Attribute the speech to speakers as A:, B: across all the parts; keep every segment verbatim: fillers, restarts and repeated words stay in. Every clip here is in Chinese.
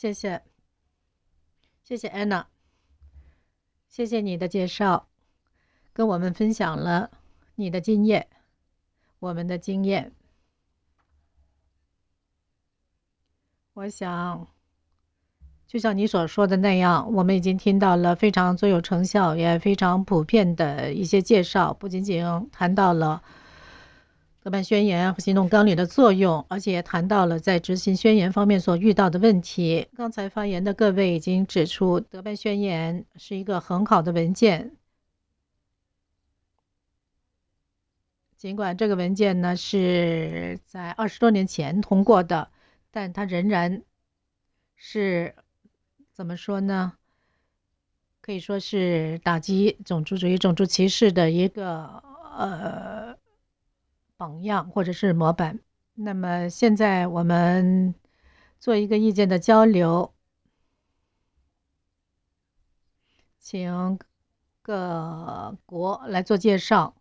A: 谢谢，谢谢安娜，谢谢你的介绍，跟我们分享了你的经验，我们的经验。我想，就像你所说的那样，我们已经听到了非常最有成效，也非常普遍的一些介绍，不仅仅谈到了德班宣言和行动纲领的作用，而且也谈到了在执行宣言方面所遇到的问题。刚才发言的各位已经指出，德班宣言是一个很好的文件，尽管这个文件呢是在二十多年前通过的，但它仍然是怎么说呢？可以说是打击种族主义、种族歧视的一个呃榜样或者是模板。那么现在我们做一个意见的交流，请各国来做介绍。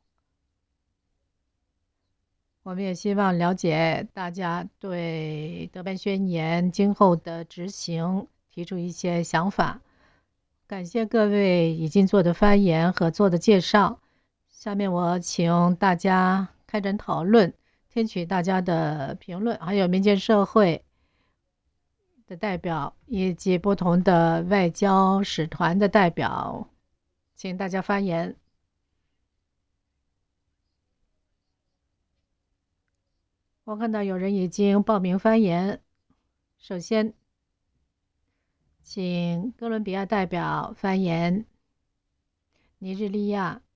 A: 我们也希望了解大家对德班宣言今后的执行提出一些想法。感谢各位已经做的发言和做的介绍。下面我请大家开展讨论，听取大家的评论，还有民间社会的代表以及不同的外交使团的代表，请大家发言。我看到有人已经报名发言，首先请哥伦比亚代表发言，尼日利亚。